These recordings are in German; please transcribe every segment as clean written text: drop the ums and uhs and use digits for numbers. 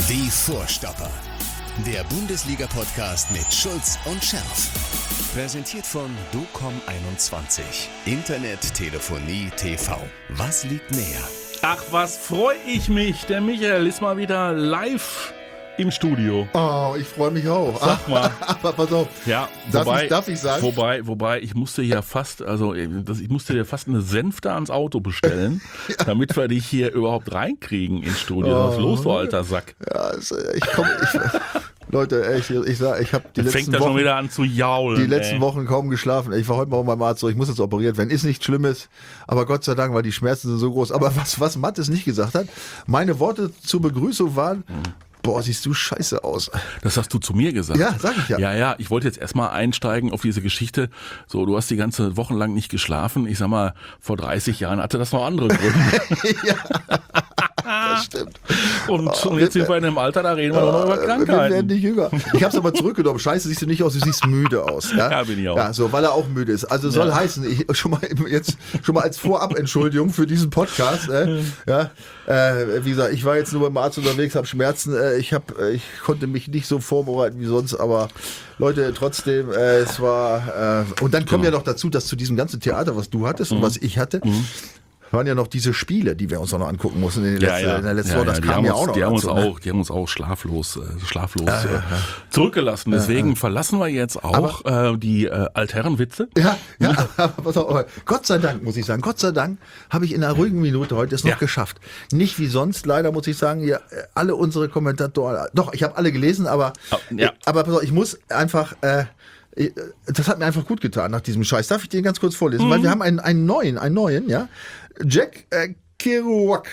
Die Vorstopper. Der Bundesliga-Podcast mit Schulz und Scherf. Präsentiert von DOCOM21. Internet, Telefonie, TV. Was liegt näher? Ach, was freue ich mich. Der Michael ist mal wieder live im Studio. Oh, ich freue mich auch. Sag mal. Aber pass auf. Ja, Darf ich sagen? Wobei, ich musste ja fast, ich musste dir fast eine Sänfte ans Auto bestellen, damit wir dich hier überhaupt reinkriegen ins Studio. Was ist los, du alter Sack? Ja, Leute, ich habe die letzten Fängt er schon Wochen, wieder an zu jaulen. die letzten Wochen kaum geschlafen. Ich war heute Morgen beim Arzt, so, ich muss jetzt operiert werden. Ist nichts Schlimmes, aber Gott sei Dank, weil die Schmerzen sind so groß. Aber was Mattes nicht gesagt hat, meine Worte zur Begrüßung waren, boah, siehst du scheiße aus. Das hast du zu mir gesagt. Ja, sag ich ja. Ja, ich wollte jetzt erstmal einsteigen auf diese Geschichte. So, du hast die ganze Woche lang nicht geschlafen. Ich sag mal, vor 30 Jahren hatte das noch andere Gründe. Ja, das stimmt. Und jetzt sind wir in einem Alter, da reden wir doch noch über Wir werden Krankheiten. nicht jünger. Ich habe es aber zurückgenommen. Scheiße, siehst du nicht aus, du siehst müde aus. Ja, bin ich auch. Ja, so, weil er auch müde ist. Also soll heißen, schon mal als Vorab-Entschuldigung für diesen Podcast. Wie gesagt, ich war jetzt nur beim Arzt unterwegs, habe Schmerzen. Ich konnte mich nicht so vorbereiten wie sonst, aber Leute, trotzdem, es war. Und dann kommt ja noch dazu, dass zu diesem ganzen Theater, was du hattest und was ich hatte, waren ja noch diese Spiele, die wir uns auch noch angucken mussten in der letzten Woche. Das kam ja auch noch dazu. Die haben uns auch schlaflos zurückgelassen. Deswegen verlassen wir jetzt auch die Altherrenwitze. Ja, aber pass auf, aber Gott sei Dank, muss ich sagen, Gott sei Dank habe ich in einer ruhigen Minute heute es noch geschafft. Nicht wie sonst, leider muss ich sagen, ja, alle unsere Kommentatoren, doch, ich habe alle gelesen, aber pass auf, ich muss einfach, das hat mir einfach gut getan nach diesem Scheiß. Darf ich den ganz kurz vorlesen? Weil wir haben einen neuen, ja. Jack Kerouac,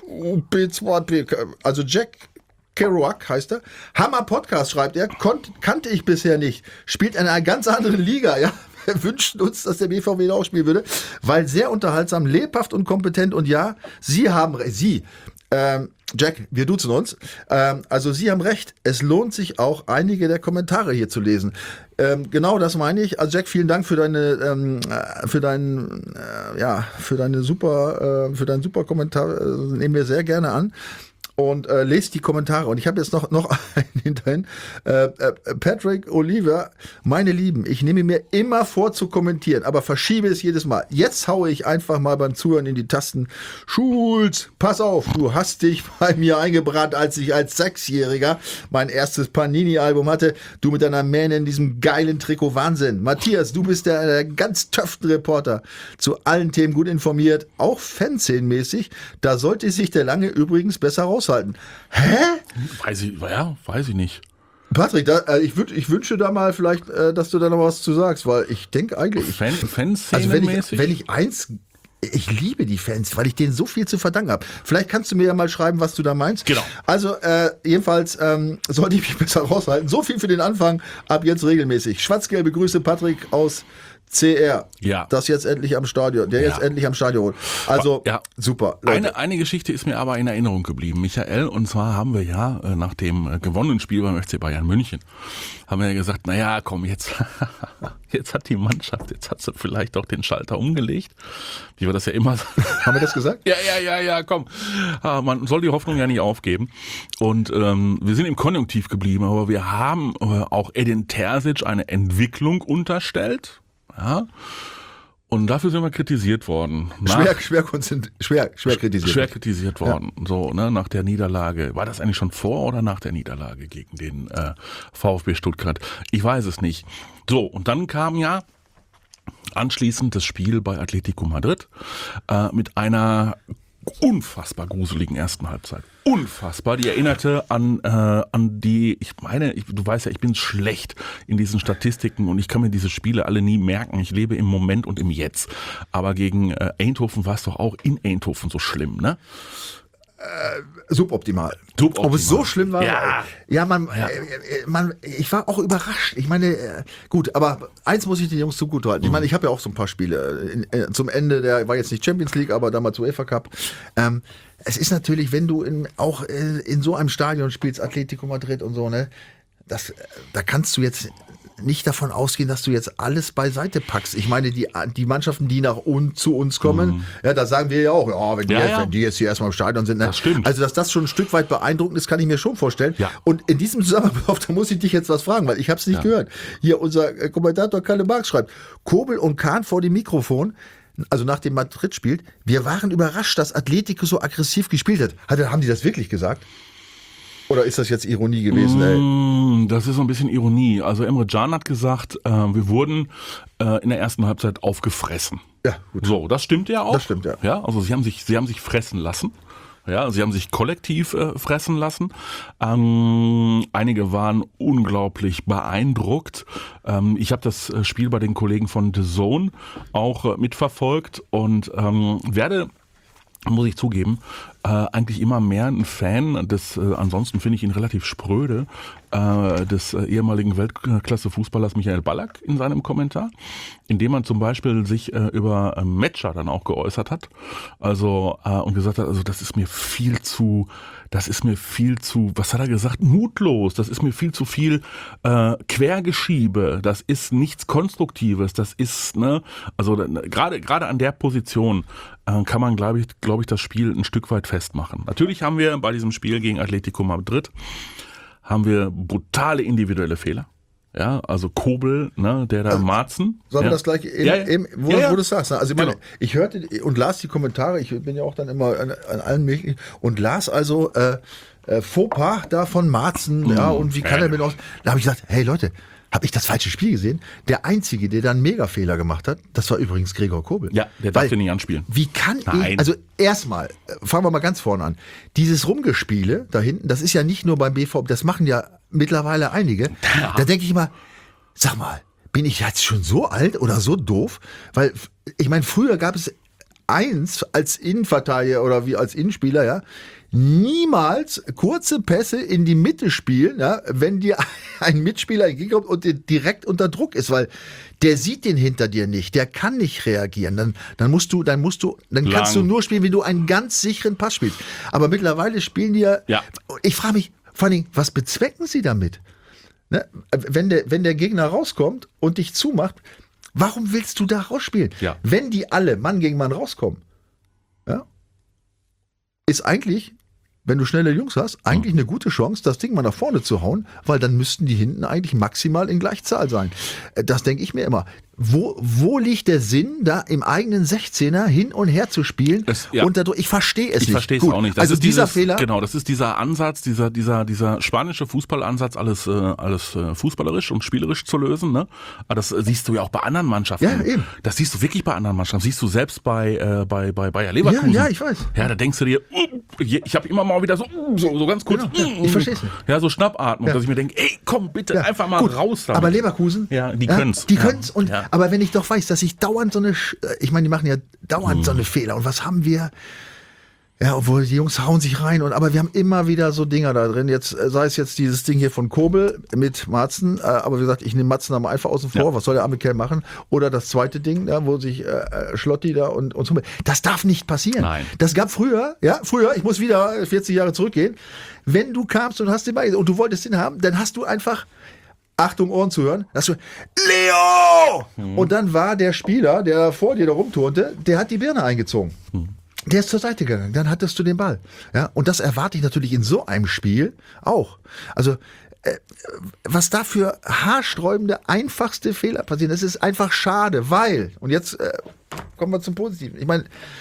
also Jack Kerouac heißt er. Hammer Podcast, schreibt er, kannte ich bisher nicht. Spielt in einer ganz anderen Liga, ja. Wir wünschen uns, dass der BVB auch spielen würde, weil sehr unterhaltsam, lebhaft und kompetent und ja, Jack, wir duzen uns. Also Sie haben recht, es lohnt sich auch, einige der Kommentare hier zu lesen. Genau das meine ich. Also Jack, vielen Dank für deinen super Kommentar. Nehmen wir sehr gerne an. Und lest die Kommentare. Und ich habe jetzt noch einen hinterhin. Patrick Oliver, meine Lieben, ich nehme mir immer vor zu kommentieren, aber verschiebe es jedes Mal. Jetzt haue ich einfach mal beim Zuhören in die Tasten. Schulz, pass auf, du hast dich bei mir eingebrannt, als ich als 6-Jähriger mein erstes Panini-Album hatte. Du mit deiner Mähne in diesem geilen Trikot, Wahnsinn. Matthias, du bist der ganz töften Reporter. Zu allen Themen gut informiert, auch Fanszenenmäßig. Da sollte sich der Lange übrigens besser raushalten. Hä? Weiß ich nicht. Patrick, ich wünsche da mal vielleicht, dass du da noch was zu sagst, weil ich denke eigentlich... Fanszene-mäßig? Ich liebe die Fans, weil ich denen so viel zu verdanken habe. Vielleicht kannst du mir ja mal schreiben, was du da meinst. Genau. Also jedenfalls sollte ich mich besser raushalten. So viel für den Anfang, ab jetzt regelmäßig. Schwarz-gelbe Grüße, Patrick aus CR. Ja. Das jetzt endlich am Stadion. Jetzt endlich am Stadion. Also, super. Eine Geschichte ist mir aber in Erinnerung geblieben, Michael. Und zwar haben wir nach dem gewonnenen Spiel beim FC Bayern München, haben wir ja gesagt, naja, komm, jetzt hat die Mannschaft, jetzt hat sie vielleicht auch den Schalter umgelegt. Wie wir das ja immer sagen. Haben wir das gesagt? Ja, komm. Man soll die Hoffnung ja nicht aufgeben. Und wir sind im Konjunktiv geblieben, aber wir haben auch Edin Terzic eine Entwicklung unterstellt. Ja. Und dafür sind wir kritisiert worden. Schwer kritisiert worden. Ja. So, nach der Niederlage. War das eigentlich schon vor oder nach der Niederlage gegen den VfB Stuttgart? Ich weiß es nicht. So, und dann kam ja anschließend das Spiel bei Atletico Madrid mit einer unfassbar gruseligen ersten Halbzeit. Unfassbar. Die erinnerte an die, du weißt ja, ich bin schlecht in diesen Statistiken und ich kann mir diese Spiele alle nie merken. Ich lebe im Moment und im Jetzt. Aber gegen Eindhoven war es doch auch in Eindhoven so schlimm, ne? Suboptimal. Ob es so schlimm war? Ich war auch überrascht. Ich meine, gut, aber eins muss ich den Jungs zugute halten. Ich meine, ich habe ja auch so ein paar Spiele zum Ende, der war jetzt nicht Champions League, aber damals UEFA Cup. Es ist natürlich, wenn du in so einem Stadion spielst, Atletico Madrid und so, ne, da kannst du jetzt nicht davon ausgehen, dass du jetzt alles beiseite packst. Ich meine, die Mannschaften, die zu uns kommen, ja, da sagen wir ja auch, wenn die jetzt hier erstmal im Stadion sind. Ne? Das stimmt. Also, dass das schon ein Stück weit beeindruckend ist, kann ich mir schon vorstellen. Ja. Und in diesem Zusammenhang, da muss ich dich jetzt was fragen, weil ich habe es nicht gehört. Hier, unser Kommentator Kalle Marx schreibt, Kobel und Kahn vor dem Mikrofon, also nach dem Madrid-Spiel, wir waren überrascht, dass Atletico so aggressiv gespielt hat. Haben die das wirklich gesagt? Oder ist das jetzt Ironie gewesen? Ey? Das ist so ein bisschen Ironie. Also Emre Can hat gesagt, wir wurden in der ersten Halbzeit aufgefressen. Ja, gut. So, das stimmt ja auch. Das stimmt, ja. Ja, also sie haben sich fressen lassen. Ja, sie haben sich kollektiv fressen lassen. Einige waren unglaublich beeindruckt. Ich habe das Spiel bei den Kollegen von The Zone auch mitverfolgt und werde, muss ich zugeben, eigentlich immer mehr ein Fan des, ansonsten finde ich ihn relativ spröde, des ehemaligen Weltklasse-Fußballers Michael Ballack in seinem Kommentar, indem man zum Beispiel sich über Metscher dann auch geäußert hat, also und gesagt hat, also das ist mir viel zu, was hat er gesagt, mutlos, das ist mir viel zu viel Quergeschiebe, das ist nichts Konstruktives, das ist, ne, also gerade an der Position kann man, glaube ich, das Spiel ein Stück weit festmachen. Natürlich haben wir bei diesem Spiel gegen Atletico Madrid brutale individuelle Fehler. Ja, also Kobel, ne, der da Marzen. Sollen wir das gleich wo du das sagst? Also ich meine, Genau. ich hörte und las die Kommentare, ich bin ja auch dann immer an allen möglichen und las also Fauxpas da von Marzen, ja, und wie kann er mit aus. Da habe ich gesagt, hey Leute, habe ich das falsche Spiel gesehen? Der Einzige, der da einen Megafehler gemacht hat, das war übrigens Gregor Kobel. Ja, der darf den nicht anspielen. Wie kann Nein. ich, also erstmal, fangen wir mal ganz vorne an. Dieses Rumgespiele da hinten, das ist ja nicht nur beim BVB, das machen ja mittlerweile einige. Ja. Da denke ich immer, sag mal, bin ich jetzt schon so alt oder so doof? Weil, ich meine, früher gab es als Innenverteidiger oder wie als Innenspieler, ja, niemals kurze Pässe in die Mitte spielen, ja, wenn dir ein Mitspieler entgegenkommt und dir direkt unter Druck ist, weil der sieht den hinter dir nicht, der kann nicht reagieren. Dann kannst du nur spielen, wenn du einen ganz sicheren Pass spielst. Aber mittlerweile spielen die ja. Ich frage mich vor allem, was bezwecken sie damit? Ne? Wenn der Gegner rauskommt und dich zumacht, warum willst du da rausspielen? Ja. Wenn die alle Mann gegen Mann rauskommen, ja, ist eigentlich, wenn du schnelle Jungs hast, eigentlich eine gute Chance, das Ding mal nach vorne zu hauen, weil dann müssten die hinten eigentlich maximal in Gleichzahl sein. Das denke ich mir immer. Wo liegt der Sinn, da im eigenen 16er hin und her zu spielen? Ich verstehe es nicht. Ich verstehe es auch nicht. Also dieser Fehler. Genau, das ist dieser Ansatz, dieser spanische Fußballansatz, alles fußballerisch und spielerisch zu lösen. Ne? Aber das siehst du ja auch bei anderen Mannschaften. Ja, eben. Das siehst du wirklich bei anderen Mannschaften. Siehst du selbst bei Bayer Leverkusen. Ja, ich weiß. Ja, da denkst du dir, ich habe immer mal wieder so ganz kurz. Genau, ich verstehe es nicht. Ja, so Schnappatmung, dass ich mir denke, ey, komm bitte einfach mal raus damit. Aber Leverkusen, die können's. Die können's. Und Ja. Aber wenn ich doch weiß, dass ich dauernd ich meine, die machen ja dauernd so eine Fehler. Und was haben wir? Ja, obwohl die Jungs hauen sich rein. Aber wir haben immer wieder so Dinger da drin. Jetzt sei es jetzt dieses Ding hier von Kobel mit Marzen. Aber wie gesagt, ich nehme Marzen aber einfach außen vor. Ja. Was soll der arme Kerl machen? Oder das zweite Ding, wo sich Schlotti da und so. Das darf nicht passieren. Nein. Das gab früher, ich muss wieder 40 Jahre zurückgehen. Wenn du kamst und hast den Ball und du wolltest den haben, dann hast du einfach Achtung, Ohren zu hören, dass du Leo! Und dann war der Spieler, der vor dir da rumturnte, der hat die Birne eingezogen. Der ist zur Seite gegangen, dann hattest du den Ball. Ja, und das erwarte ich natürlich in so einem Spiel auch. Also, was da für haarsträubende, einfachste Fehler passieren, das ist einfach schade, weil, und jetzt kommen wir zum Positiven. Ich meine,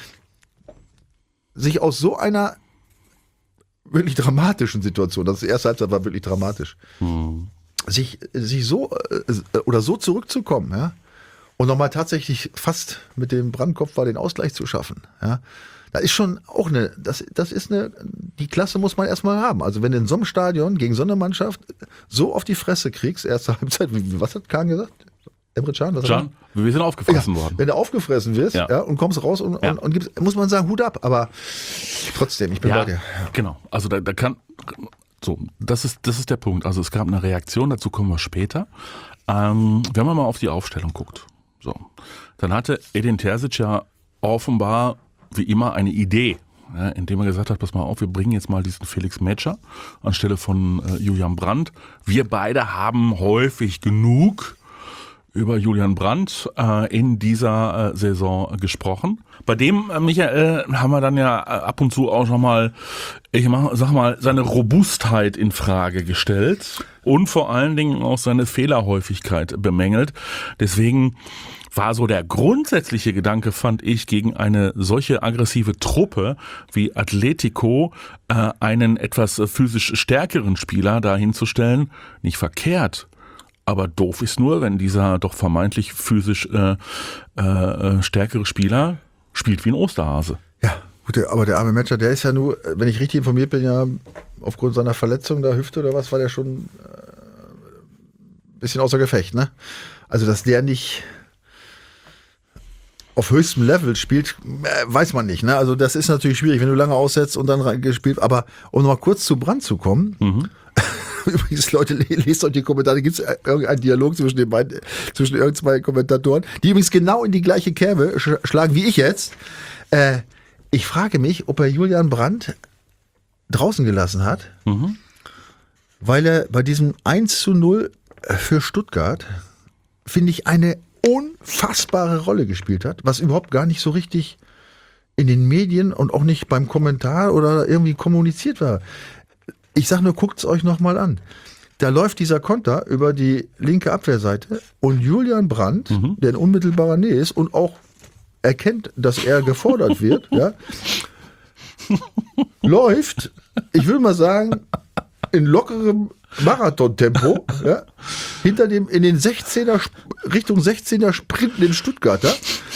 sich aus so einer wirklich dramatischen Situation, das erste Halbzeit war wirklich dramatisch, sich so oder so zurückzukommen, ja, und nochmal tatsächlich fast mit dem Brandkopf war den Ausgleich zu schaffen, ja, da ist schon auch das ist die Klasse muss man erstmal haben. Also wenn du in so einem Stadion gegen so eine Mannschaft so auf die Fresse kriegst, erste Halbzeit, was hat Kahn gesagt? Emre Can? Wir sind aufgefressen worden. Wenn du aufgefressen wirst, und kommst raus und gibst, muss man sagen, Hut ab, aber trotzdem, ich bin bei dir. Ja. Genau, also da kann. So, das ist der Punkt. Also es gab eine Reaktion, dazu kommen wir später. Wenn man mal auf die Aufstellung guckt, so, dann hatte Edin Terzic ja offenbar wie immer eine Idee. ja, indem er gesagt hat, pass mal auf, wir bringen jetzt mal diesen Felix Metscher anstelle von Julian Brandt. Wir beide haben häufig genug über Julian Brandt in dieser Saison gesprochen. Bei dem, Michael, haben wir dann ja ab und zu auch schon mal, sag mal, seine Robustheit in Frage gestellt und vor allen Dingen auch seine Fehlerhäufigkeit bemängelt. Deswegen war so der grundsätzliche Gedanke, fand ich, gegen eine solche aggressive Truppe wie Atletico einen etwas physisch stärkeren Spieler da hinzustellen, nicht verkehrt. Aber doof ist nur, wenn dieser doch vermeintlich physisch stärkere Spieler spielt wie ein Osterhase. Ja, gut, aber der arme Metscher, der ist ja nur, wenn ich richtig informiert bin, ja aufgrund seiner Verletzung der Hüfte oder was, war der schon ein bisschen außer Gefecht, ne? Also, dass der nicht auf höchstem Level spielt, weiß man nicht, ne? Also, das ist natürlich schwierig, wenn du lange aussetzt und dann gespielt, aber um noch mal kurz zu Brandt zu kommen, übrigens, Leute, lest euch die Kommentare. Gibt es irgendeinen Dialog zwischen irgend zwei Kommentatoren, die übrigens genau in die gleiche Kerbe schlagen wie ich jetzt. Ich frage mich, ob er Julian Brandt draußen gelassen hat, weil er bei diesem 1:0 für Stuttgart, finde ich, eine unfassbare Rolle gespielt hat, was überhaupt gar nicht so richtig in den Medien und auch nicht beim Kommentar oder irgendwie kommuniziert war. Ich sag nur, guckt's euch nochmal an. Da läuft dieser Konter über die linke Abwehrseite und Julian Brandt, der in unmittelbarer Nähe ist und auch erkennt, dass er gefordert wird, ja, läuft, ich will mal sagen, in lockerem Marathontempo, ja, hinter dem in den 16er, Richtung 16er sprintenden Stuttgarter,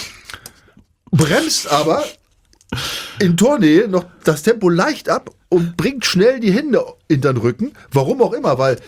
bremst aber in Tornähe noch das Tempo leicht ab und bringt schnell die Hände hinter den Rücken. Warum auch immer, weil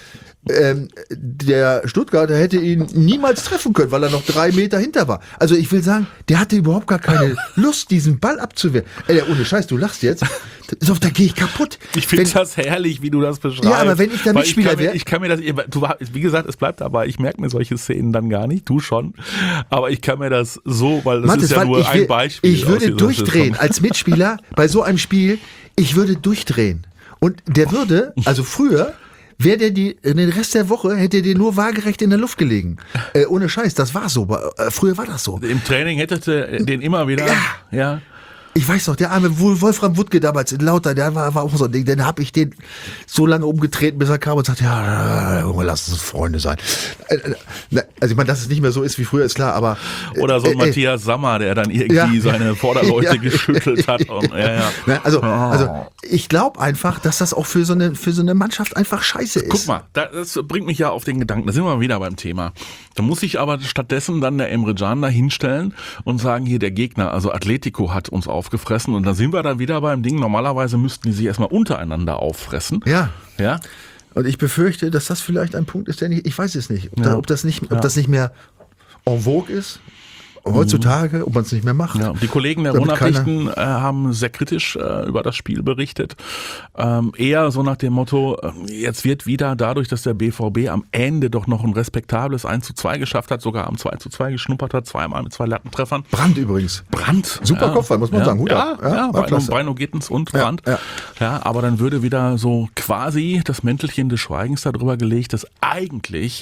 der Stuttgarter hätte ihn niemals treffen können, weil er noch 3 Meter hinter war. Also ich will sagen, der hatte überhaupt gar keine Lust, diesen Ball abzuwehren. Ohne Scheiß, du lachst jetzt. Da gehe ich kaputt. Ich finde das herrlich, wie du das beschreibst. Ja, aber wenn ich der Mitspieler wäre... Ich kann mir das, wie gesagt, es bleibt dabei, ich merke mir solche Szenen dann gar nicht, du schon. Aber ich kann mir das so, weil das ist ja nur ein Beispiel. Ich würde durchdrehen als Mitspieler bei so einem Spiel. Ich würde durchdrehen. Und der würde, also früher... in den Rest der Woche hätte der nur waagerecht in der Luft gelegen. Ohne Scheiß, das war so. Früher war das so. Im Training hättest du den immer wieder. Ja. Ich weiß noch, der arme Wolfram Wuttke damals in Lauter, der war auch so ein Ding. Dann habe ich den so lange umgetreten, bis er kam und sagte, ja, Junge, lass uns Freunde sein. Also ich meine, dass es nicht mehr so ist wie früher, ist klar, aber... Oder so ein Matthias Sammer, der dann irgendwie seine Vorderleute geschüttelt hat. Und, Also ich glaube einfach, dass das auch für so eine Mannschaft einfach scheiße ist. Guck mal, das bringt mich ja auf den Gedanken, da sind wir wieder beim Thema. Da muss sich aber stattdessen dann der Emre Can da hinstellen und sagen, hier der Gegner, also Atletico hat uns aufgefressen und dann sind wir dann wieder beim Ding, normalerweise müssten die sich erstmal untereinander auffressen. Ja. Ja. Und ich befürchte, dass das vielleicht ein Punkt ist, der nicht, ich weiß es nicht, ob das nicht mehr en vogue ist. Heutzutage, ob man es nicht mehr macht. Ja, die Kollegen der Ruhrnachrichten haben sehr kritisch über das Spiel berichtet. Eher so nach dem Motto, jetzt wird wieder dadurch, dass der BVB am Ende doch noch ein respektables 1:2 geschafft hat, sogar am 2:2 geschnuppert hat, zweimal mit 2 Lattentreffern. Brandt übrigens. Super Kopfball, muss man sagen. Hut ab. Beino Gittens und Brandt. Ja, aber dann würde wieder so quasi das Mäntelchen des Schweigens darüber gelegt, dass eigentlich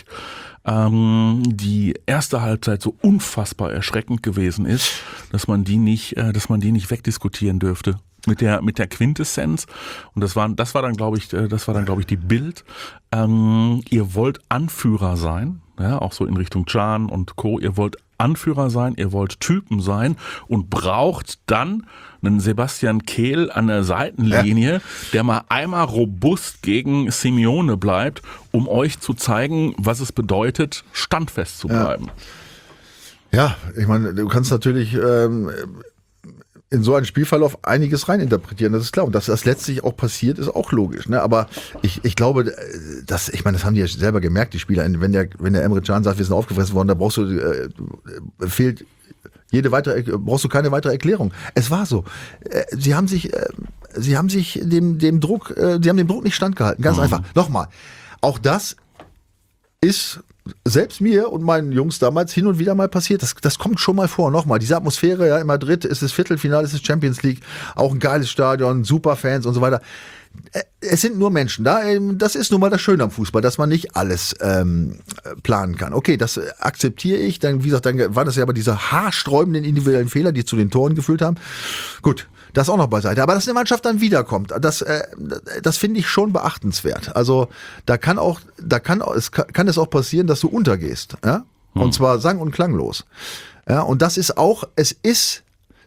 die erste Halbzeit so unfassbar erschreckend gewesen ist, dass man die nicht wegdiskutieren dürfte. Mit der Quintessenz. Und das war dann, glaube ich, die Bild. Ihr wollt Anführer sein, ja, auch so in Richtung Can und Co. Ihr wollt Anführer sein, ihr wollt Typen sein und braucht dann einen Sebastian Kehl an der Seitenlinie, der mal einmal robust gegen Simeone bleibt, um euch zu zeigen, was es bedeutet, standfest zu bleiben. Ja, ich meine, du kannst natürlich in so einen Spielverlauf einiges reininterpretieren, das ist klar. Und dass das letztlich auch passiert, ist auch logisch. Ne? Aber ich glaube, das haben die ja selber gemerkt, die Spieler. Wenn der Emre Can sagt, wir sind aufgefressen worden, da brauchst du keine weitere Erklärung. Es war so. Sie haben dem Druck nicht standgehalten. Ganz einfach. Nochmal. Auch das ist selbst mir und meinen Jungs damals hin und wieder mal passiert. Das kommt schon mal vor. Nochmal, diese Atmosphäre, ja, in Madrid ist es Viertelfinale, ist es Champions League, auch ein geiles Stadion, super Fans und so weiter. Es sind nur Menschen da. Das ist nun mal das Schöne am Fußball, dass man nicht alles planen kann. Okay, das akzeptiere ich. Dann, wie gesagt, dann waren das ja aber diese haarsträubenden individuellen Fehler, die zu den Toren geführt haben. Gut, das auch noch beiseite. Aber dass eine Mannschaft dann wiederkommt, das finde ich schon beachtenswert. Also kann es auch passieren, dass du untergehst. Ja? Und zwar sang- und klanglos. Ja, und das ist auch, es ist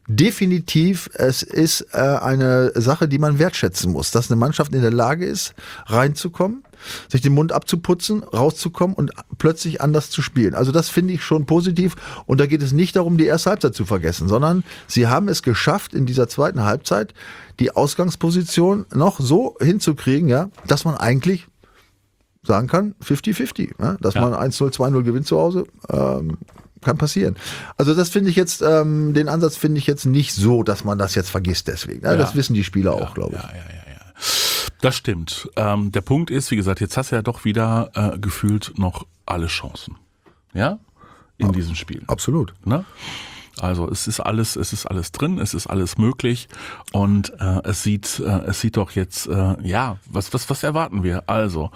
eine Sache, die man wertschätzen muss, dass eine Mannschaft in der Lage ist, reinzukommen, sich den Mund abzuputzen, rauszukommen und plötzlich anders zu spielen. Also das finde ich schon positiv und da geht es nicht darum, die erste Halbzeit zu vergessen, sondern sie haben es geschafft, in dieser zweiten Halbzeit die Ausgangsposition noch so hinzukriegen, ja, dass man eigentlich sagen kann, 50-50, ja, dass man 1-0, 2-0 gewinnt zu Hause, kann passieren. Also das finde ich jetzt, den Ansatz finde ich jetzt nicht so, dass man das jetzt vergisst deswegen. Ja, das wissen die Spieler auch, glaube ich. Ja. Das stimmt. Der Punkt ist, wie gesagt, jetzt hast du ja doch wieder gefühlt noch alle Chancen. Ja? In diesem Spiel. Absolut. Ne? Also es ist alles drin, es ist alles möglich und es sieht doch jetzt, was erwarten wir? Also,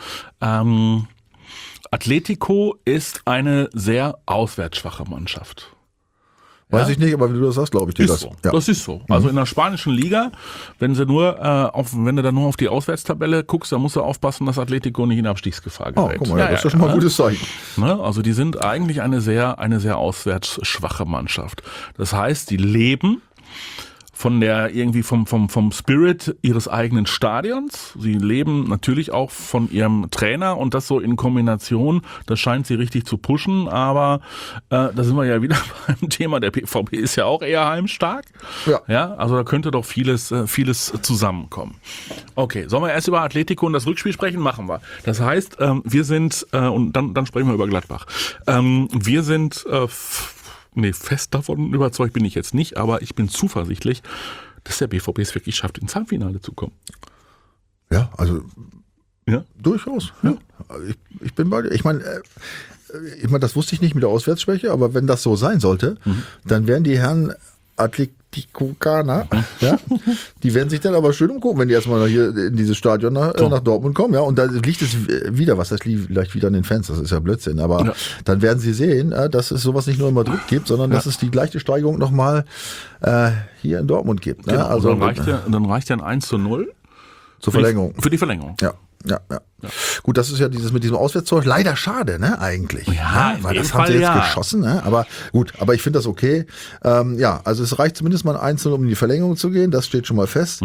Atletico ist eine sehr auswärtsschwache Mannschaft. Weiß ich nicht, aber wenn du das sagst, glaube ich dir das. So. Ja. Das ist so. Also in der spanischen Liga, wenn du da nur auf die Auswärtstabelle guckst, dann musst du aufpassen, dass Atletico nicht in Abstiegsgefahr gerät. Guck mal, das ist ja schon mal ein gutes Zeichen. Ne? Also die sind eigentlich eine sehr auswärtsschwache Mannschaft. Das heißt, die leben vom Spirit ihres eigenen Stadions. Sie leben natürlich auch von ihrem Trainer und das so in Kombination, das scheint sie richtig zu pushen, aber da sind wir ja wieder beim Thema, der BVB ist ja auch eher heimstark. Ja, also da könnte doch vieles zusammenkommen. Okay, sollen wir erst über Atletico und das Rückspiel sprechen? Machen wir. Das heißt, wir sind, und dann sprechen wir über Gladbach. Wir sind fest davon überzeugt bin ich jetzt nicht, aber ich bin zuversichtlich, dass der BVB es wirklich schafft, ins Halbfinale zu kommen. Ja, also durchaus. Ja. Ich bin bei dir. Ich meine, das wusste ich nicht mit der Auswärtsschwäche, aber wenn das so sein sollte, dann wären die Herren Atleticocaner, die werden sich dann aber schön umgucken, wenn die erstmal hier in dieses Stadion nach Dortmund kommen, ja, und da liegt es wieder, das liegt vielleicht wieder an den Fans, das ist ja Blödsinn, aber dann werden sie sehen, dass es sowas nicht nur in Madrid gibt, sondern dass es die gleiche Steigerung nochmal hier in Dortmund gibt. Ne? Genau, also dann reicht ja ein 1:0 zur Verlängerung. Für die Verlängerung. Ja. Gut, das ist ja dieses mit diesem Auswärtstor. Leider schade, ne, eigentlich. Ja, weil das haben sie jetzt geschossen, ne? Aber gut, aber ich finde das okay. Also es reicht zumindest mal ein 1:0, um in die Verlängerung zu gehen. Das steht schon mal fest.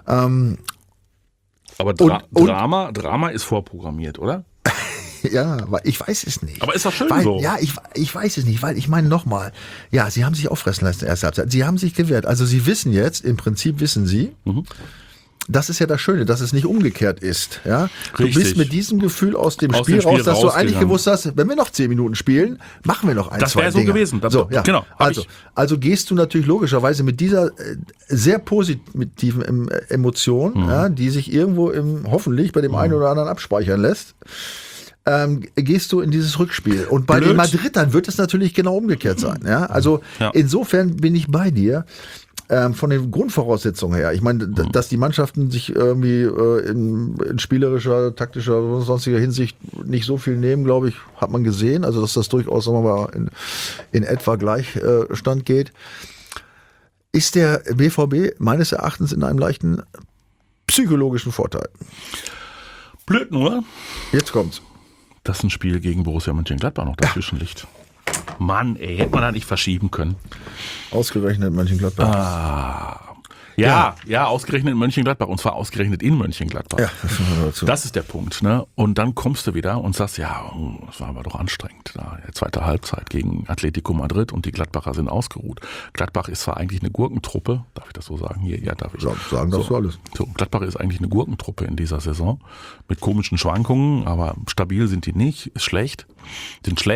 Aber Drama ist vorprogrammiert, oder? Ja, aber ich weiß es nicht. Aber ist doch schön so. Ja, ich weiß es nicht, weil ich meine nochmal, ja, sie haben sich auffressen lassen in der ersten Halbzeit. Sie haben sich gewehrt. Also sie wissen jetzt, im Prinzip wissen sie, das ist ja das Schöne, dass es nicht umgekehrt ist. Ja? Du bist mit diesem Gefühl aus dem Spiel raus, dass du eigentlich gewusst hast, wenn wir noch 10 Minuten spielen, machen wir noch ein, das zwei Dinge. Das wäre so gewesen. Genau. Also gehst du natürlich logischerweise mit dieser sehr positiven Emotion, die sich irgendwo hoffentlich bei dem einen oder anderen abspeichern lässt, gehst du in dieses Rückspiel. Und bei den Madridern wird es natürlich genau umgekehrt sein. Ja? Also insofern bin ich bei dir. Von den Grundvoraussetzungen her. Ich meine, dass die Mannschaften sich irgendwie in spielerischer, taktischer oder sonstiger Hinsicht nicht so viel nehmen, glaube ich, hat man gesehen. Also, dass das durchaus, sagen wir mal, in etwa Gleichstand geht. Ist der BVB meines Erachtens in einem leichten psychologischen Vorteil. Blöd nur. Jetzt kommt's. Dass ein Spiel gegen Borussia Mönchengladbach noch dazwischen liegt. Mann, hätte man da nicht verschieben können. Ausgerechnet Mönchengladbach. Ja, ausgerechnet in Mönchengladbach. Und zwar ausgerechnet in Mönchengladbach. Ja, das ist der Punkt. Ne? Und dann kommst du wieder und sagst, das war aber doch anstrengend. Da, die zweite Halbzeit gegen Atletico Madrid und die Gladbacher sind ausgeruht. Gladbach ist zwar eigentlich eine Gurkentruppe, darf ich das so sagen? Hier, ja, darf ich. Sagen darfst du alles. So, Gladbach ist eigentlich eine Gurkentruppe in dieser Saison. Mit komischen Schwankungen, aber stabil sind die nicht. Sind schlecht.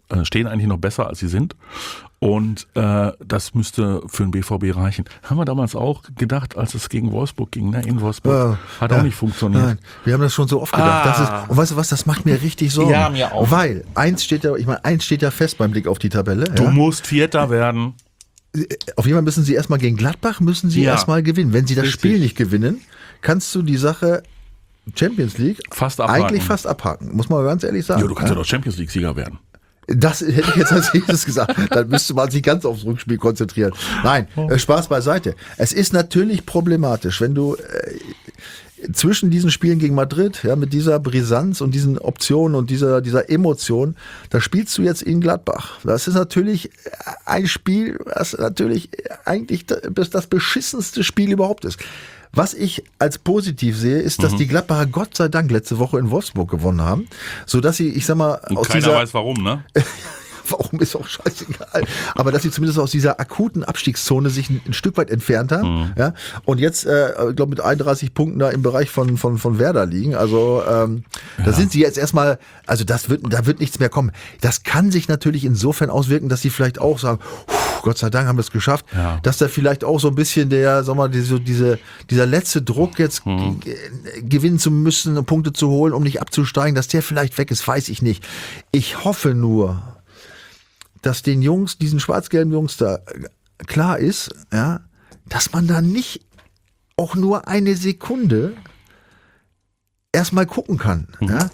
stehen eigentlich noch besser, als sie sind. Und das müsste für den BVB reichen. Haben wir damals auch gedacht, als es gegen Wolfsburg ging, ne? In Wolfsburg. Hat auch nicht funktioniert. Nein, wir haben das schon so oft gedacht. Und weißt du was, das macht mir richtig Sorgen. Ja, mir auch. Weil eins steht ja fest beim Blick auf die Tabelle. Du musst Vierter werden. Auf jeden Fall müssen sie erstmal gegen Gladbach erstmal gewinnen. Wenn sie das Spiel nicht gewinnen, kannst du die Sache Champions League eigentlich fast abhaken. Muss man ganz ehrlich sagen. Ja, du kannst ja doch Champions League-Sieger werden. Das hätte ich jetzt als nächstes gesagt. Dann müsste man sich ganz aufs Rückspiel konzentrieren. Nein, Spaß beiseite. Es ist natürlich problematisch, wenn du zwischen diesen Spielen gegen Madrid, ja, mit dieser Brisanz und diesen Optionen und dieser Emotion, da spielst du jetzt in Gladbach. Das ist natürlich ein Spiel, was natürlich eigentlich das beschissenste Spiel überhaupt ist. Was ich als positiv sehe, ist, dass die Gladbacher Gott sei Dank letzte Woche in Wolfsburg gewonnen haben, sodass sie, ich sag mal, und keiner weiß warum, ne? Warum ist auch scheißegal. Aber dass sie zumindest aus dieser akuten Abstiegszone sich ein Stück weit entfernt haben. Ja? Und jetzt, ich glaube, mit 31 Punkten da im Bereich von Werder liegen. Also da sind sie jetzt erstmal, also da wird nichts mehr kommen. Das kann sich natürlich insofern auswirken, dass sie vielleicht auch sagen, Gott sei Dank haben wir es geschafft, dass da vielleicht auch so ein bisschen dieser letzte Druck jetzt gewinnen zu müssen, Punkte zu holen, um nicht abzusteigen, dass der vielleicht weg ist, weiß ich nicht. Ich hoffe nur, dass den Jungs, diesen schwarz-gelben Jungs da klar ist, ja, dass man da nicht auch nur eine Sekunde erstmal gucken kann. Ja?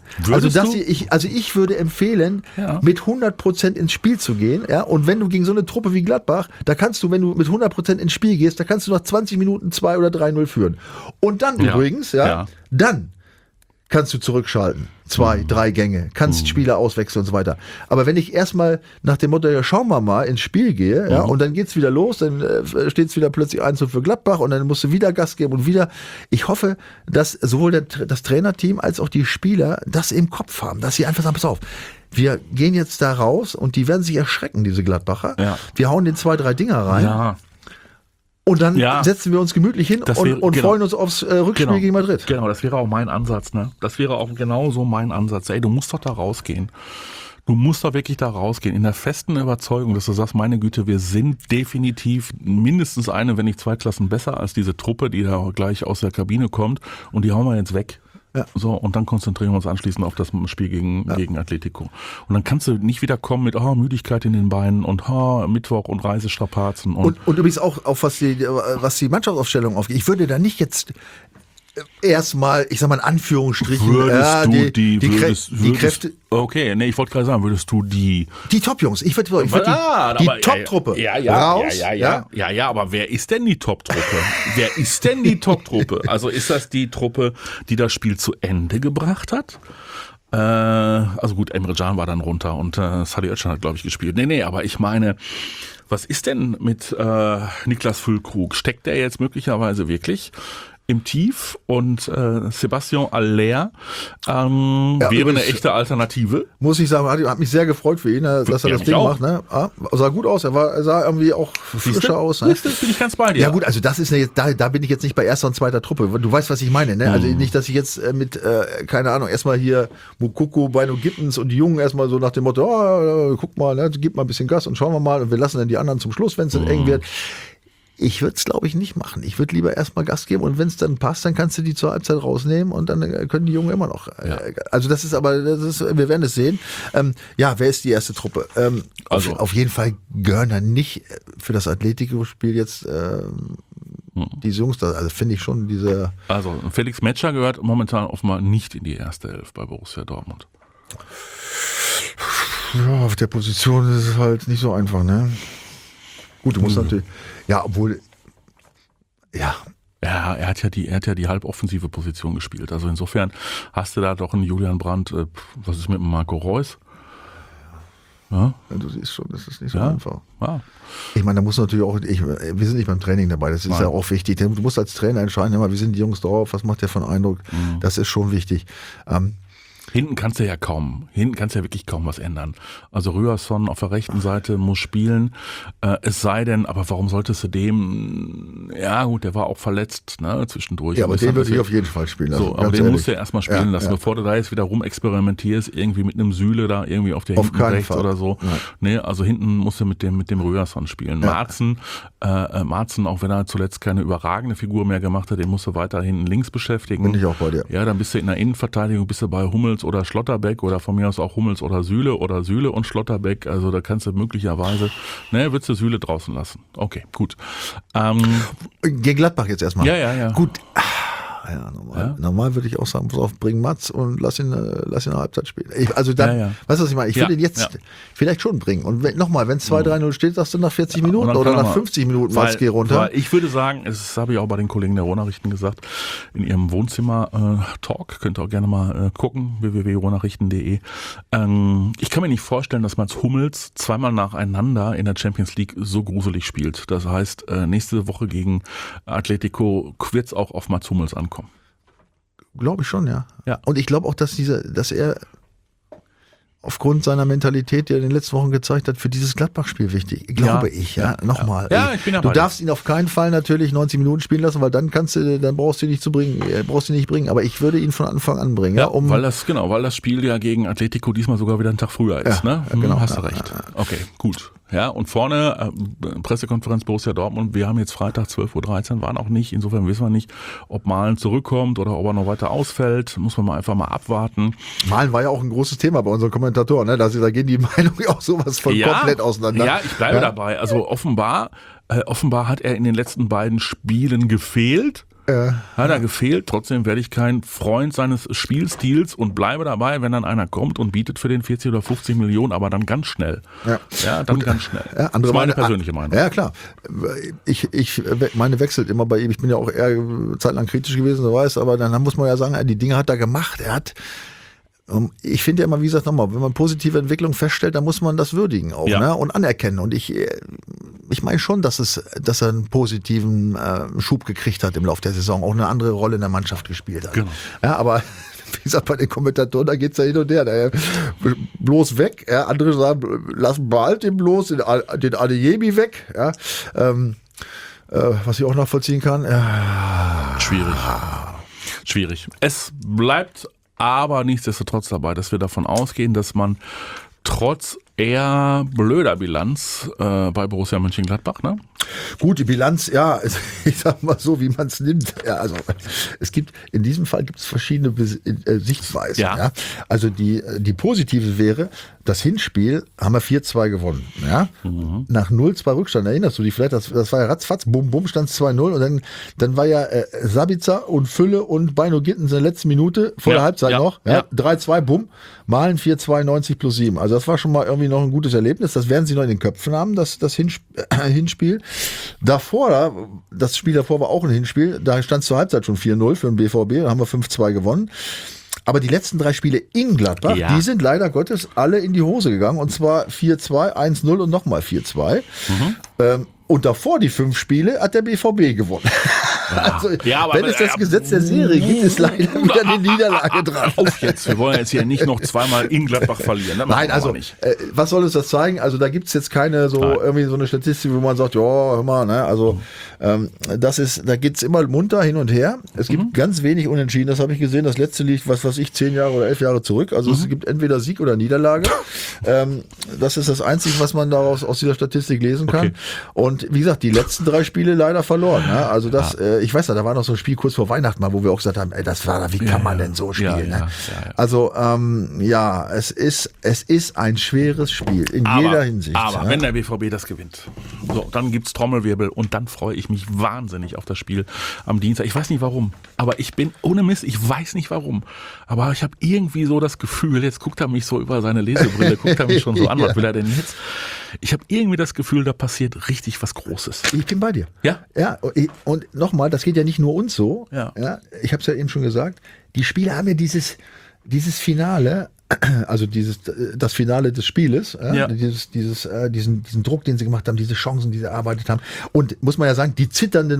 Ich würde empfehlen, mit 100% ins Spiel zu gehen. Ja? Und wenn du gegen so eine Truppe wie Gladbach, da kannst du, wenn du mit 100% ins Spiel gehst, da kannst du nach 20 Minuten 2 oder 3-0 führen. Und dann übrigens, dann kannst du zurückschalten. 2, 3 Gänge, kannst Spieler auswechseln und so weiter. Aber wenn ich erstmal nach dem Motto, ja, schauen wir mal, ins Spiel gehe, und dann geht's wieder los, dann steht es wieder plötzlich 1-0 für Gladbach und dann musst du wieder Gas geben und wieder. Ich hoffe, dass sowohl das Trainerteam als auch die Spieler das im Kopf haben, dass sie einfach sagen, pass auf, wir gehen jetzt da raus und die werden sich erschrecken, diese Gladbacher. Ja. Wir hauen den 2, 3 Dinger rein. Ja. Und dann setzen wir uns gemütlich hin und freuen uns aufs Rückspiel gegen Madrid. Genau, das wäre auch mein Ansatz. Ne? Das wäre auch genau so mein Ansatz. Ey, du musst doch da rausgehen. Du musst doch wirklich da rausgehen. In der festen Überzeugung, dass du sagst, meine Güte, wir sind definitiv mindestens eine, wenn nicht 2 Klassen besser als diese Truppe, die da gleich aus der Kabine kommt. Und die hauen wir jetzt weg. Ja. So, und dann konzentrieren wir uns anschließend auf das Spiel gegen Atletico. Und dann kannst du nicht wieder kommen mit Müdigkeit in den Beinen und Mittwoch und Reisestrapazen. Und übrigens auch was die Mannschaftsaufstellung aufgeht. Ich würde da nicht jetzt erstmal, ich sag mal in Anführungsstrichen, die Kräfte. Okay, nee, ich wollte gerade sagen, würdest du die Top-Jungs, ich würde die Top-Truppe raus. Ja, aber wer ist denn die Top-Truppe? Wer ist denn die Top-Truppe? Also ist das die Truppe, die das Spiel zu Ende gebracht hat? Also gut, Emre Can war dann runter und Salih Özcan hat, glaube ich, gespielt. Nee, aber ich meine, was ist denn mit Niklas Füllkrug? Steckt der jetzt möglicherweise wirklich im Tief und Sebastian Aller wäre eine echte Alternative. Muss ich sagen, hat mich sehr gefreut für ihn, dass er das Ding macht. Ne? Sah gut aus, er sah irgendwie auch frischer aus. Ne? Bin ich ganz bei dir. Ja gut, also das ist jetzt, da bin ich jetzt nicht bei erster und zweiter Truppe. Du weißt, was ich meine. Ne? Also nicht, dass ich jetzt mit, keine Ahnung, erstmal hier Mukoko, Bino Gittens und die Jungen erstmal so nach dem Motto, guck mal, ne, gib mal ein bisschen Gas und schauen wir mal und wir lassen dann die anderen zum Schluss, wenn es dann eng wird. Ich würde es, glaube ich, nicht machen. Ich würde lieber erstmal Gas geben und wenn es dann passt, dann kannst du die zur Halbzeit rausnehmen und dann können die Jungen immer noch. Also wir werden es sehen. Wer ist die erste Truppe? Auf jeden Fall gehören dann nicht für das Atletico-Spiel jetzt diese Jungs da. Also finde ich schon diese. Also Felix Metscher gehört momentan offenbar nicht in die erste Elf bei Borussia Dortmund. Ja, auf der Position ist es halt nicht so einfach, ne? Gut, du musst natürlich, obwohl, Ja, er hat ja die halboffensive Position gespielt. Also insofern hast du da doch einen Julian Brandt, was ist mit Marco Reus? Ja? Du siehst schon, das ist nicht so einfach. Ja. Ich meine, da muss natürlich auch, wir sind nicht beim Training dabei, das ist ja auch wichtig. Du musst als Trainer entscheiden, wie sind die Jungs drauf, was macht der für einen Eindruck? Das ist schon wichtig. Hinten kannst du ja wirklich kaum was ändern. Also Ryerson auf der rechten Seite muss spielen, es sei denn, aber warum solltest du dem, ja gut, der war auch verletzt, ne, zwischendurch. Ja, aber den würde ich auf jeden Fall spielen lassen. So, aber den musst du ja erstmal spielen lassen, bevor du da jetzt wieder rumexperimentierst, irgendwie mit einem Süle da irgendwie auf der auf hinten rechts Fall. oder so. Nee, also hinten musst du mit dem Ryerson spielen. Ja. Marzen, auch wenn er zuletzt keine überragende Figur mehr gemacht hat, den musst du weiter hinten links beschäftigen. Bin ich auch bei dir. Ja, dann bist du in der Innenverteidigung, bist du bei Hummels oder Schlotterbeck oder von mir aus auch Hummels oder Süle und Schlotterbeck. Also da kannst du möglicherweise, würdest du Süle draußen lassen. Okay, gut. Gegen Gladbach jetzt erstmal. Ja. Gut. Normal würde ich auch sagen, pass auf, bring Mats und lass ihn eine Halbzeit spielen. Weißt du, was ich meine? Ich will ihn jetzt vielleicht schon bringen. Und wenn es 2-3-0 steht, sagst du nach 40 Minuten oder nach 50 Minuten, Mats, geh runter. Weil ich würde sagen, das habe ich auch bei den Kollegen der Ruhrnachrichten gesagt, in ihrem Wohnzimmer-Talk, könnt ihr auch gerne mal gucken, www.ruhrnachrichten.de. Ich kann mir nicht vorstellen, dass Mats Hummels zweimal nacheinander in der Champions League so gruselig spielt. Das heißt, nächste Woche gegen Atletico wird es auch auf Mats Hummels ankommen. Glaube ich schon, ja. Und ich glaube auch, dass er aufgrund seiner Mentalität, die er in den letzten Wochen gezeigt hat, für dieses Gladbach-Spiel wichtig. Glaube ich, nochmal. Ja, ich bin Du darfst ihn auf keinen Fall natürlich 90 Minuten spielen lassen, weil dann brauchst du ihn nicht bringen. Aber ich würde ihn von Anfang an bringen. Weil das Spiel ja gegen Atletico diesmal sogar wieder einen Tag früher ist, ne? Genau. Hast du recht. Okay, gut. Ja, und vorne Pressekonferenz Borussia Dortmund, wir haben jetzt Freitag 12:13 Uhr, waren auch nicht, insofern wissen wir nicht, ob Malen zurückkommt oder ob er noch weiter ausfällt, muss man einfach mal abwarten. Malen war ja auch ein großes Thema bei unseren Kommentatoren, ne? Da gehen die Meinungen auch sowas von komplett auseinander. Ja, ich bleibe dabei, also offenbar hat er in den letzten beiden Spielen gefehlt. Hat er gefehlt, trotzdem werde ich kein Freund seines Spielstils und bleibe dabei, wenn dann einer kommt und bietet für den 40 oder 50 Millionen, aber dann ganz schnell. Ganz schnell. Das ist meine persönliche Meinung. Ja, klar. Meine wechselt immer bei ihm. Ich bin ja auch eher zeitlang kritisch gewesen, so weiß, aber dann muss man ja sagen, die Dinge hat er gemacht. Ich finde ja immer, wie gesagt, nochmal, wenn man positive Entwicklung feststellt, dann muss man das würdigen auch, ne? Und anerkennen. Und ich meine schon, dass er einen positiven Schub gekriegt hat im Laufe der Saison, auch eine andere Rolle in der Mannschaft gespielt hat. Genau. Ja, aber wie gesagt, bei den Kommentatoren, da geht's ja hin und her. Bloß weg. Ja, andere sagen, lassen bald den bloß, den Adeyemi weg. Ja, was ich auch nachvollziehen kann. Schwierig. Es bleibt aber nichtsdestotrotz dabei, dass wir davon ausgehen, dass man trotz eher blöder Bilanz bei Borussia Mönchengladbach, ne? Gut, die Bilanz, ja, ich sag mal so, wie man es nimmt. Ja, also in diesem Fall gibt es verschiedene Sichtweisen. Ja. Also die positive wäre, das Hinspiel haben wir 4-2 gewonnen. Ja? Nach 0-2 Rückstand, erinnerst du dich vielleicht? Das war ja ratzfatz, bum, stand 2-0 und dann war ja Sabitzer und Fülle und Beino Gittens in der letzten Minute, vor der Halbzeit noch, 3-2, bumm, Malen 4-2, 90+7. Also das war schon mal irgendwie noch ein gutes Erlebnis. Das werden sie noch in den Köpfen haben, das Hinspiel. Das Spiel davor war auch ein Hinspiel. Da stand zur Halbzeit schon 4-0 für den BVB. Da haben wir 5-2 gewonnen. Aber die letzten 3 Spiele in Gladbach, die sind leider Gottes alle in die Hose gegangen. Und zwar 4-2, 1-0 und nochmal 4-2. Und davor die 5 Spiele hat der BVB gewonnen. Also, wenn es das Gesetz der Serie gibt, ist leider wieder eine Niederlage dran. Auf jetzt, wir wollen jetzt hier nicht noch zweimal in Gladbach verlieren. Nein, also nicht. Was soll uns das zeigen? Also da gibt es jetzt keine irgendwie so eine Statistik, wo man sagt, ja, hör mal, ne? Also da geht es immer munter hin und her. Es gibt ganz wenig Unentschieden, das habe ich gesehen. Das letzte liegt, was weiß ich, 10 Jahre oder 11 Jahre zurück. Also es gibt entweder Sieg oder Niederlage. Das ist das Einzige, was man daraus aus dieser Statistik lesen kann. Okay. Und wie gesagt, die letzten 3 Spiele leider verloren. Ne? Also das, ich weiß ja, da war noch so ein Spiel kurz vor Weihnachten mal, wo wir auch gesagt haben, wie kann man denn so spielen? Ne? Also es ist ein schweres Spiel in jeder Hinsicht. Aber wenn der BVB das gewinnt, so, dann gibt's Trommelwirbel und dann freue ich mich wahnsinnig auf das Spiel am Dienstag. Ich weiß nicht warum, aber ich bin ohne Mist, ich weiß nicht warum, aber ich habe irgendwie so das Gefühl, jetzt guckt er mich so über seine Lesebrille, guckt er mich schon so an, was will er denn jetzt? Ich habe irgendwie das Gefühl, da passiert richtig was Großes. Ich bin bei dir. Ja? Ja, und nochmal, das geht ja nicht nur uns so. Ja. Ich habe es ja eben schon gesagt, die Spieler haben ja dieses Finale also das Finale des Spieles, Ja. diesen Druck, den sie gemacht haben, diese Chancen, die sie erarbeitet haben. Und muss man ja sagen, die zitternden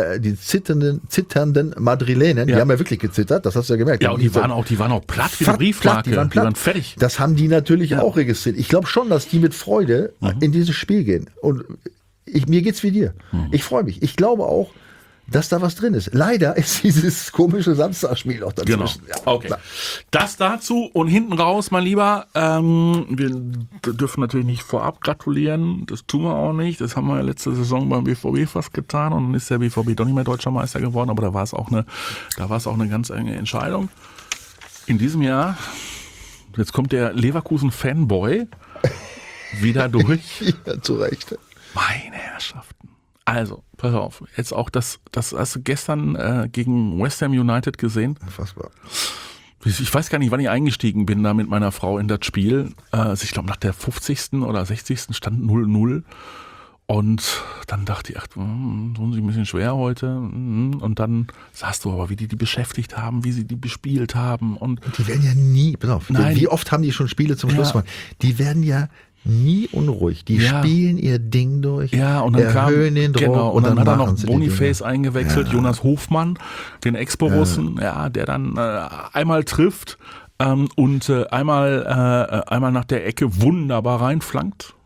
Madrilenen, die haben ja wirklich gezittert, das hast du ja gemerkt. Ja, und die waren auch platt wie eine Briefmarke. Die waren fertig. Das haben die natürlich auch registriert. Ich glaube schon, dass die mit Freude in dieses Spiel gehen. Und mir geht's wie dir. Ich freue mich. Ich glaube auch, dass da was drin ist. Leider ist dieses komische Samstagspiel noch dazwischen. Genau. Ja. Okay. Das dazu und hinten raus, mein Lieber. Wir dürfen natürlich nicht vorab gratulieren. Das tun wir auch nicht. Das haben wir ja letzte Saison beim BVB fast getan und dann ist der BVB doch nicht mehr Deutscher Meister geworden. Aber da war es auch eine ganz enge Entscheidung. In diesem Jahr, jetzt kommt der Leverkusen-Fanboy wieder durch. Ja, zu Recht. Meine Herrschaften. Also, pass auf, jetzt auch das hast du gestern gegen West Ham United gesehen. Unfassbar. Ich weiß gar nicht, wann ich eingestiegen bin da mit meiner Frau in das Spiel. Ich glaube, nach der 50. oder 60. stand 0-0. Und dann dachte ich, tun sie ein bisschen schwer heute. Und dann sahst du aber, wie die beschäftigt haben, wie sie die bespielt haben. Und die werden ja nie, pass auf, Nein. wie oft haben die schon Spiele zum Schluss gemacht? Die werden ja nie unruhig. Die spielen ihr Ding durch, ja, und dann erhöhen den Druck. Genau, und dann hat er noch sie die Boniface Dinge. eingewechselt, Jonas Hofmann, den Ex-Borussen, der dann einmal trifft und einmal nach der Ecke wunderbar reinflankt.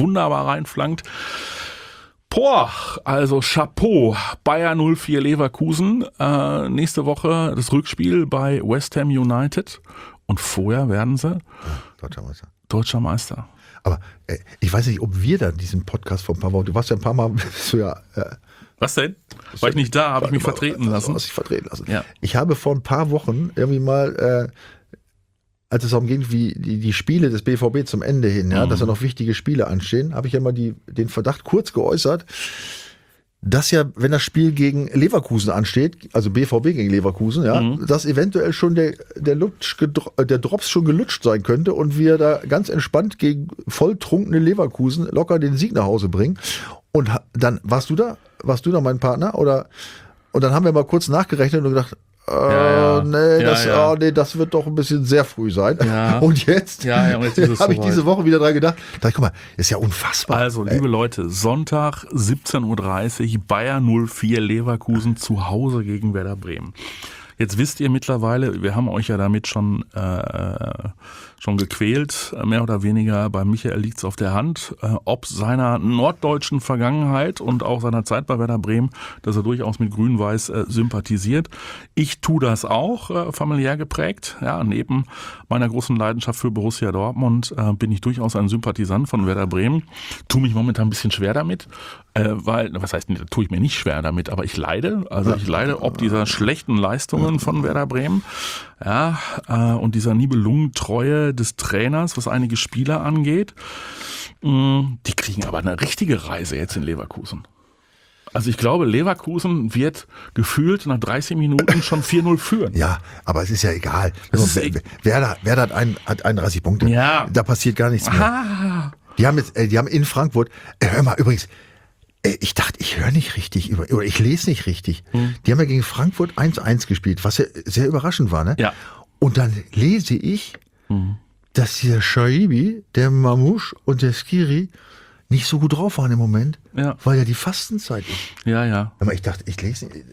Boah, also Chapeau, Bayer 04 Leverkusen, nächste Woche das Rückspiel bei West Ham United und vorher werden sie Deutscher Meister. Aber ich weiß nicht, ob wir da diesen Podcast vor ein paar Wochen, du warst ja ein paar Mal, Was denn? War ich nicht da, habe ich mich vertreten lassen. Ja. Ich habe vor ein paar Wochen irgendwie mal, als es darum ging, wie die Spiele des BVB zum Ende hin, dass da noch wichtige Spiele anstehen, habe ich ja mal den Verdacht kurz geäußert, dass ja, wenn das Spiel gegen Leverkusen ansteht, also BVB gegen Leverkusen, dass eventuell schon der Drops schon gelutscht sein könnte und wir da ganz entspannt gegen volltrunkene Leverkusen locker den Sieg nach Hause bringen. Und dann, warst du da, mein Partner? Und dann haben wir mal kurz nachgerechnet und gedacht, das wird doch ein bisschen sehr früh sein. Ja. Und jetzt, habe ich diese Woche wieder dran gedacht. Guck mal, ist ja unfassbar. Also, liebe Leute, Sonntag 17:30 Uhr, Bayer 04 Leverkusen zu Hause gegen Werder Bremen. Jetzt wisst ihr mittlerweile, wir haben euch ja damit schon gequält, mehr oder weniger. Bei Michael liegt es auf der Hand, ob seiner norddeutschen Vergangenheit und auch seiner Zeit bei Werder Bremen, dass er durchaus mit Grün-Weiß sympathisiert. Ich tue das auch, familiär geprägt. Ja, neben meiner großen Leidenschaft für Borussia Dortmund bin ich durchaus ein Sympathisant von Werder Bremen. Tue mich momentan ein bisschen schwer damit, weil, was heißt, tue ich mir nicht schwer damit, aber ich leide. Also ich leide ob dieser schlechten Leistungen von Werder Bremen, und dieser Nibelungentreue des Trainers, was einige Spieler angeht. Die kriegen aber eine richtige Reise jetzt in Leverkusen. Also ich glaube, Leverkusen wird gefühlt nach 30 Minuten schon 4-0 führen. Ja, aber es ist ja egal. Werder hat 31 Punkte. Ja. Da passiert gar nichts mehr. Die haben in Frankfurt, hör mal, übrigens, ich dachte, ich höre nicht richtig oder ich lese nicht richtig. Die haben ja gegen Frankfurt 1-1 gespielt, was ja sehr überraschend war, ne? Ja. Und dann lese ich, dass der Shaibi, der Mamouche und der Skiri nicht so gut drauf waren im Moment, weil ja die Fastenzeit ist. Ja. Aber ich dachte, ich lese nicht.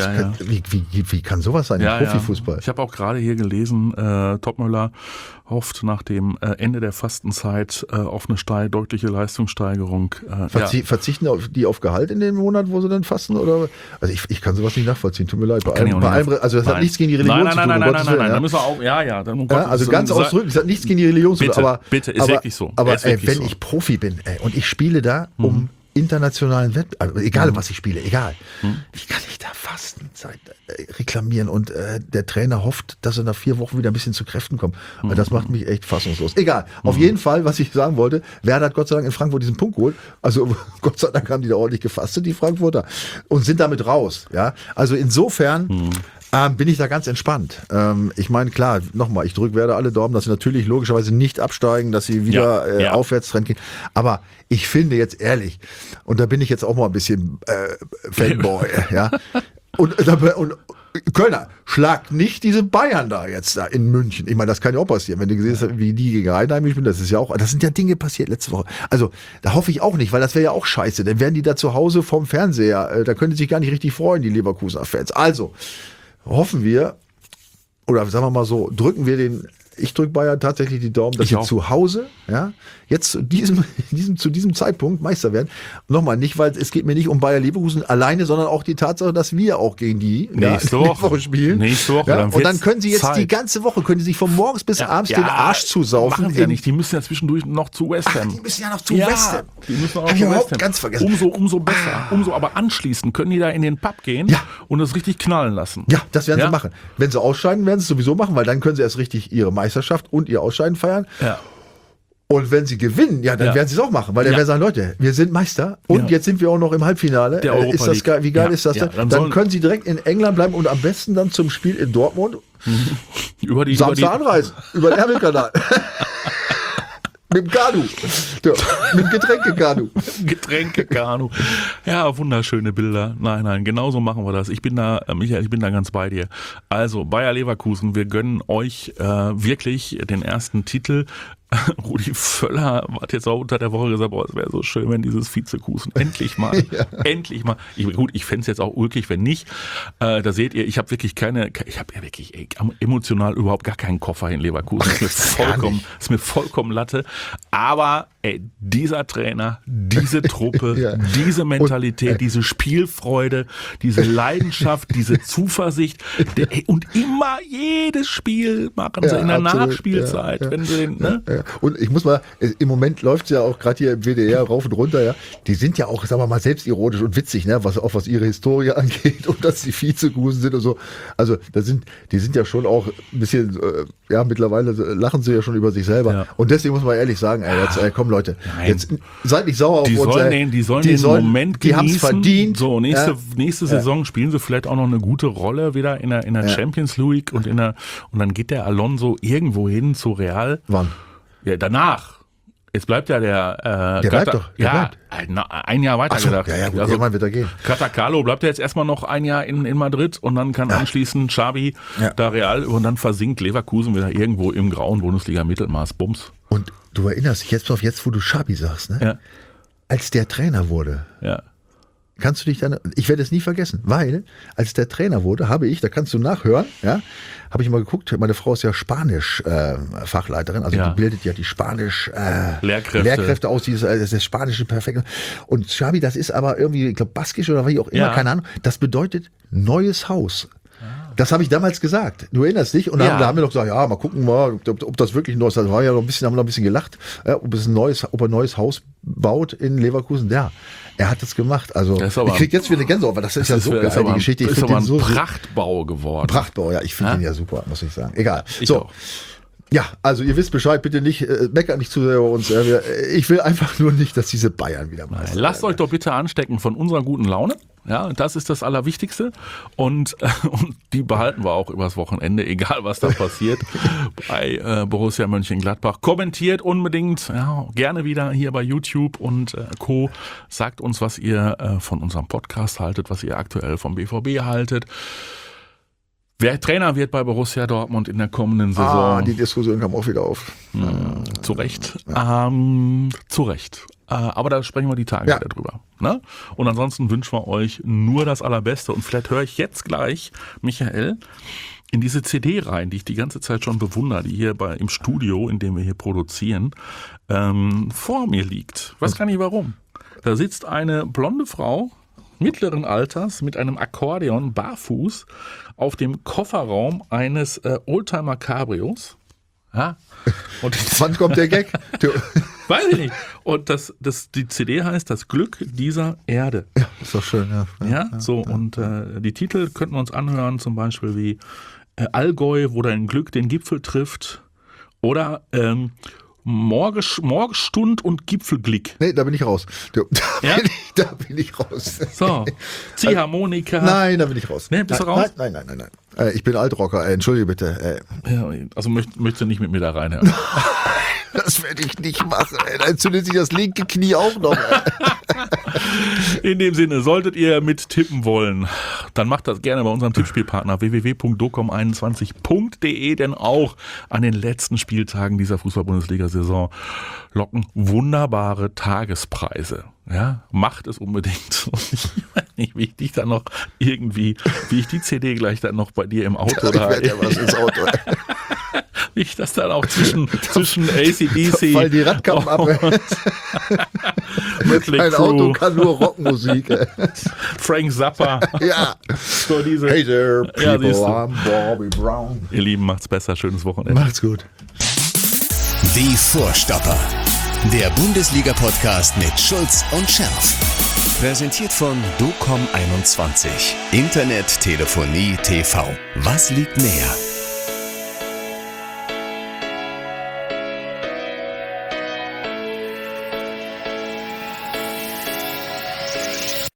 Wie kann sowas sein im Profifußball? Ich habe auch gerade hier gelesen, Topmöller hofft nach dem Ende der Fastenzeit auf eine deutliche Leistungssteigerung. Verzichten die auf Gehalt in dem Monat, wo sie dann fasten? Oder? Also ich kann sowas nicht nachvollziehen, tut mir leid. Also das hat nichts gegen die Religion zu tun. Nein, da müssen wir auch, also ganz ausdrücklich, das hat nichts gegen die Religion zu tun. Bitte, ist wirklich so. Aber wenn ich Profi bin und ich spiele da um internationalen Wettbewerb, egal was ich spiele, egal. Wie kann ich da Fastenzeit reklamieren und der Trainer hofft, dass er nach 4 Wochen wieder ein bisschen zu Kräften kommt. Das macht mich echt fassungslos. Egal, auf jeden Fall, was ich sagen wollte, Werder hat Gott sei Dank in Frankfurt diesen Punkt geholt. Also Gott sei Dank haben die da ordentlich gefastet, die Frankfurter, und sind damit raus. Ja, also insofern bin ich da ganz entspannt. Ich meine, klar, nochmal, ich drücke Werder alle Daumen, dass sie natürlich logischerweise nicht absteigen, dass sie wieder Aufwärtstrend gehen. Aber ich finde jetzt ehrlich, und da bin ich jetzt auch mal ein bisschen Fanboy, ja. Und Kölner, schlag nicht diese Bayern da jetzt da in München. Ich meine, das kann ja auch passieren, wenn du gesehen hast, wie die gegen Heidenheim gespielt, das sind ja Dinge passiert letzte Woche. Also, da hoffe ich auch nicht, weil das wäre ja auch scheiße. Dann wären die da zu Hause vorm Fernseher, da können die sich gar nicht richtig freuen, die Leverkusener Fans. Also, hoffen wir, oder sagen wir mal so, ich drücke Bayern tatsächlich die Daumen, dass sie zu Hause, ja, jetzt zu diesem Zeitpunkt Meister werden. Nochmal, nicht, weil es geht mir nicht um Bayer Leverkusen alleine, sondern auch die Tatsache, dass wir auch gegen die nächste Woche spielen. Nächste Woche. Ja, und dann können sie jetzt die ganze Woche, können sie sich von morgens bis abends den Arsch zusaufen. Machen sie ja nicht, die müssen ja zwischendurch noch zu West Ham. Die müssen ja noch zu West Ham. Die müssen auch Hab noch ich zu überhaupt West Ham. ganz vergessen. Umso besser. Aber anschließend können die da in den Pub gehen und es richtig knallen lassen. Ja, das werden sie machen. Wenn sie ausscheiden, werden sie es sowieso machen, weil dann können sie erst richtig ihre Meisterschaft und ihr Ausscheiden feiern. Ja. Und wenn sie gewinnen, dann werden sie es auch machen, weil dann werden sie sagen, Leute, wir sind Meister und jetzt sind wir auch noch im Halbfinale. Der Europa ist das geil? Wie geil ist das denn? Dann können sie direkt in England bleiben und am besten dann zum Spiel in Dortmund Samstag anreisen, über den Ärmelkanal. Mit dem Kanu. Ja, mit dem Getränkekanu. Getränkekanu. Ja, wunderschöne Bilder. Nein, genauso machen wir das. Ich bin da, Michael, ich bin da ganz bei dir. Also, Bayer Leverkusen, wir gönnen euch wirklich den ersten Titel. Rudi Völler hat jetzt auch unter der Woche gesagt, es wäre so schön, wenn dieses Vizekusen endlich mal, ich fände es jetzt auch ulkig, wenn nicht. Da seht ihr, ich habe wirklich emotional überhaupt gar keinen Koffer in Leverkusen. Ist mir vollkommen Latte. Aber dieser Trainer, diese Truppe, diese Mentalität, diese Spielfreude, diese Leidenschaft, diese Zuversicht und immer jedes Spiel machen sie in der Nachspielzeit. Wenn sie den, Und ich muss mal, im Moment läuft es ja auch gerade hier im WDR rauf und runter, ja. Die sind ja auch, sagen wir mal, selbstironisch und witzig, ne, was ihre Historie angeht und dass sie Vizekusen sind und so. Also, die sind ja schon auch ein bisschen, mittlerweile lachen sie ja schon über sich selber. Ja. Und deswegen muss man ehrlich sagen, jetzt, komm Leute, jetzt seid nicht sauer auf uns. Die sollen den Moment genießen. Die haben es verdient. So, nächste Saison spielen sie vielleicht auch noch eine gute Rolle wieder in der Champions League und dann geht der Alonso irgendwo hin zu Real. Wann? Ja, danach. Jetzt bleibt ja der bleibt doch. Ein Jahr weiter gedacht. Ja, gut, irgendwann wird er gehen. Catacalo bleibt ja jetzt erstmal noch ein Jahr in Madrid und dann kann anschließend Xavi da Real und dann versinkt Leverkusen wieder irgendwo im grauen Bundesliga-Mittelmaß. Bums. Und du erinnerst dich jetzt, wo du Xavi sagst, ne? Ja. Als der Trainer wurde. Ja. Kannst du dich dann, ich werde es nie vergessen, weil als der Trainer wurde, da kannst du nachhören, habe ich mal geguckt, meine Frau ist ja Spanisch-Fachleiterin, also die bildet ja die Spanisch-Lehrkräfte aus, das Spanische perfekt. Und Xavi, das ist aber irgendwie, ich glaube, baskisch oder wie auch immer, keine Ahnung, das bedeutet neues Haus. Das habe ich damals gesagt. Du erinnerst dich? Und da haben wir doch gesagt, mal gucken wir, ob das wirklich ein neues Haus war. Haben wir noch ein bisschen gelacht, ob er ein neues Haus baut in Leverkusen. Ja, er hat es gemacht. Also ich kriege jetzt wieder eine Gänsehaut, weil das ist ja so geil, die Geschichte. Ich finde den so Prachtbau geworden. Prachtbau, ja, ich finde den ja super, muss ich sagen. Egal. So. Ja, also ihr wisst Bescheid, bitte nicht, meckert nicht zu sehr über uns. Ich will einfach nur nicht, dass diese Bayern wieder mal. Lasst euch doch bitte anstecken von unserer guten Laune. Ja, das ist das Allerwichtigste. Und die behalten wir auch übers Wochenende, egal was da passiert bei Borussia Mönchengladbach. Kommentiert unbedingt, gerne wieder hier bei YouTube und Co. Sagt uns, was ihr von unserem Podcast haltet, was ihr aktuell vom BVB haltet. Wer Trainer wird bei Borussia Dortmund in der kommenden Saison? Die Diskussion kam auch wieder auf. Zu Recht. Zu Recht. Aber da sprechen wir die Tage wieder drüber. Ne? Und ansonsten wünschen wir euch nur das Allerbeste. Und vielleicht höre ich jetzt gleich, Michael, in diese CD rein, die ich die ganze Zeit schon bewundere, die hier im Studio, in dem wir hier produzieren, vor mir liegt. Ich weiß gar nicht warum. Da sitzt eine blonde Frau mittleren Alters mit einem Akkordeon barfuß auf dem Kofferraum eines Oldtimer Cabrios. Ja. Und wann kommt der Gag? Weiß ich nicht. Und die CD heißt Das Glück dieser Erde. Ja, ist doch schön, Und die Titel könnten wir uns anhören, zum Beispiel wie Allgäu, wo dein Glück den Gipfel trifft. Oder Morgenstund und Gipfelglick. Nee, da bin ich raus. Da bin ich raus. So, Ziehharmonika. Nein, da bin ich raus. Nee, bist du raus? Nein. Ich bin Altrocker, entschuldige bitte. Also möchtest du nicht mit mir da reinhören? Das werde ich nicht machen. Da entzündet sich das linke Knie auch noch. In dem Sinne, solltet ihr mittippen wollen, dann macht das gerne bei unserem Tippspielpartner www.docom21.de, denn auch an den letzten Spieltagen dieser Fußball-Bundesliga-Saison locken wunderbare Tagespreise. Ja, macht es unbedingt. Und ich weiß nicht, wie ich dich dann noch irgendwie, wie ich die CD gleich dann noch bei dir im Auto da. Ich werde ja was ins Auto. Wie ich das dann auch zwischen AC/DC. Weil die Radkappen ab. Mein Auto kann nur Rockmusik. Frank Zappa. Ja. So diese. Hey there, people, Ja, siehst du. I'm Bobby Brown. Ihr Lieben, macht's besser. Schönes Wochenende. Macht's gut. Die Vorstopper. Der Bundesliga-Podcast mit Schulz und Scherf. Präsentiert von Docom21. Internet, Telefonie, TV. Was liegt näher?